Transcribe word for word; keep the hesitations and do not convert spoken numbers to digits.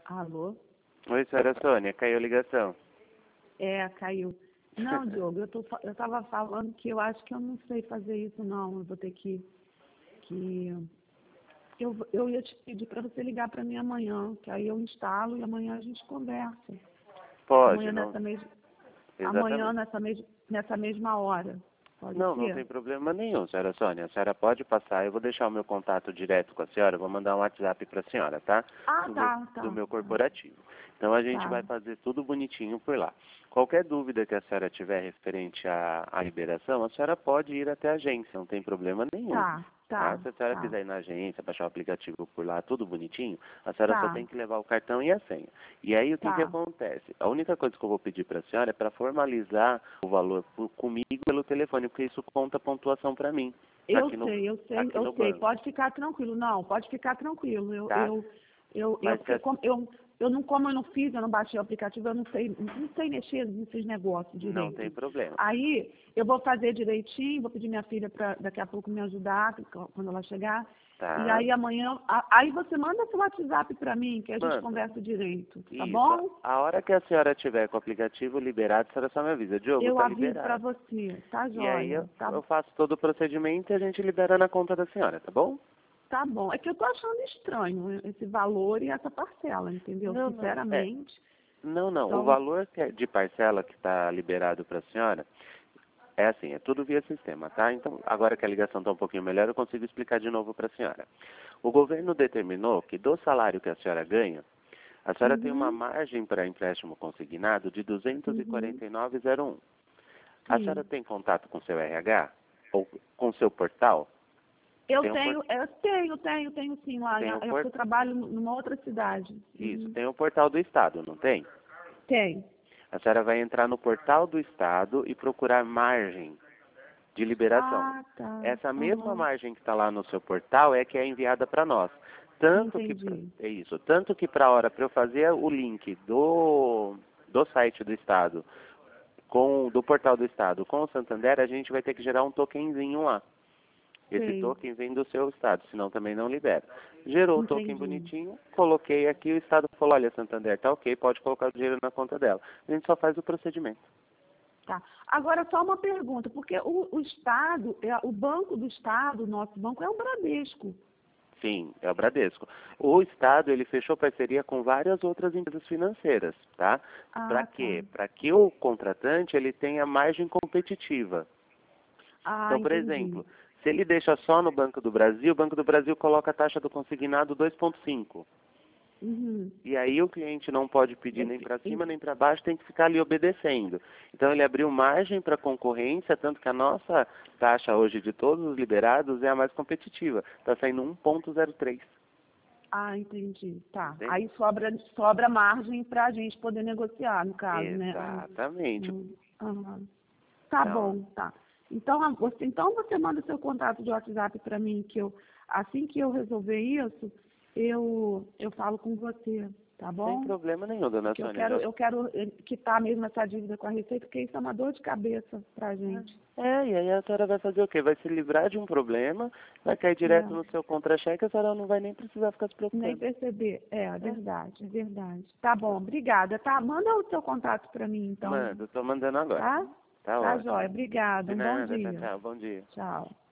Alô? Oi, senhora Sônia, caiu a ligação. É, caiu. Não, Diogo, eu, tô, fa- eu tava falando que eu acho que eu não sei fazer isso, não. Eu vou ter que... que eu, eu ia te pedir para você ligar para mim amanhã, que aí eu instalo e amanhã a gente conversa. Pode, Amanhã não. nessa, mes... amanhã Exatamente. nessa, mes... nessa mesma hora. Pode Não, não ser? tem problema nenhum, senhora Sônia. A senhora pode passar, eu vou deixar o meu contato direto com a senhora, vou mandar um WhatsApp para a senhora, tá? Ah, Do meu, tá, do tá, meu tá. corporativo. Então a gente Tá, vai fazer tudo bonitinho por lá. Qualquer dúvida que a senhora tiver referente à, à liberação, a senhora pode ir até a agência, não tem problema nenhum. tá, Tá? tá, Se a senhora tá, quiser ir na agência, baixar o aplicativo por lá, tudo bonitinho, a senhora só tá, tem que levar o cartão e a senha. E aí o que que tá. acontece? A única coisa que eu vou pedir para a senhora é para formalizar o valor por, comigo pelo telefone, porque isso conta pontuação para mim, Eu aqui no, sei, eu sei, aqui eu no sei. banco, Pode ficar tranquilo. Não, pode ficar tranquilo. Eu, tá? eu, eu, eu, Mas se porque a- como eu, eu não, como eu não fiz, eu não baixei o aplicativo, eu não sei, não sei mexer nesses negócios não tem direito. problema. Aí eu vou fazer direitinho, vou pedir minha filha para daqui a pouco me ajudar quando ela chegar. E Tá? aí amanhã, a- aí você manda seu WhatsApp para mim, que a gente Manda. conversa direito, tá Isso. A bom? a hora que a senhora tiver com o aplicativo liberado, a senhora só me avisa. Diogo, Eu tá aviso para liberado. você, tá E aí joia? eu, Tá, eu faço todo o procedimento e a gente libera na conta da senhora, tá bom? tá bom. É que eu tô achando estranho esse valor e essa parcela, entendeu? Não, não. É. Sinceramente. Não, não. O Então, valor que é de parcela que está liberado para a senhora é assim, é tudo via sistema, tá? Então, agora que a ligação está um pouquinho melhor, eu consigo explicar de novo para a senhora. O governo determinou que do salário que a senhora ganha, a senhora tem uma uhum, margem para empréstimo consignado de duzentos e uhum, quarenta e nove vírgula zero um. A senhora sim. tem contato com seu R H? Ou com seu portal? Eu Tem um, por- tenho, eu tenho, tenho, tenho sim lá. tem um Eu, por- eu trabalho numa outra cidade. Isso, Uhum. tem o portal do Estado, não tem? Tem. A senhora vai entrar no portal do Estado e procurar margem de liberação. Ah, tá. Essa mesma Aham. margem que está lá no seu portal é que é enviada para nós. Tanto que pra- Entendi. é isso, tanto que para a hora para eu fazer o link do do site do estado com do portal do estado com o Santander, a gente vai ter que gerar um tokenzinho lá. Esse Sei. token vem do seu estado, senão também não libera. Gerou o token Entendi. bonitinho, coloquei aqui, o estado falou, olha, Santander, tá ok, pode colocar o dinheiro na conta dela. A gente só faz o procedimento. Tá. Agora, só uma pergunta, porque o, o Estado, é, o Banco do Estado, o nosso banco, é o Bradesco. Sim, é o Bradesco. O Estado, ele fechou parceria com várias outras empresas financeiras, tá? Para Ah, tá. quê? Para que o contratante, ele tenha margem competitiva. Ah, Então, por entendi. exemplo, se ele deixa só no Banco do Brasil, o Banco do Brasil coloca a taxa do consignado dois vírgula cinco. Uhum. E aí o cliente não pode pedir nem Esse- para cima en- nem para baixo, tem que ficar ali obedecendo. Então ele abriu margem para concorrência, tanto que a nossa taxa hoje de todos os liberados é a mais competitiva. Está saindo um vírgula zero três. Ah, entendi. Tá. Entende? Aí sobra, sobra margem para a gente poder negociar, no caso, né? Ah, Exatamente. hum, aham. Tá Então, bom, tá. Então a- você, então você manda seu contato de WhatsApp para mim, que eu, assim que eu resolver isso, eu, eu falo com você, tá sem bom? problema nenhum, dona Que eu Sônia. quero, Já... eu quero eh, quitar mesmo essa dívida com a Receita, porque isso é uma dor de cabeça pra gente. É, e aí a senhora vai fazer o quê? Vai se livrar de um problema, vai cair direto no É, seu contra-cheque, a senhora não vai nem precisar ficar se nem preocupando. perceber. É, é É. verdade, é verdade. Tá bom, obrigada, tá? Manda o seu contato para mim, então, Manda, estou mandando agora. tá? Tá Tá, ótimo. joia. Obrigada. De Um bom nada, tchau, dia. tchau. Bom dia. Tchau.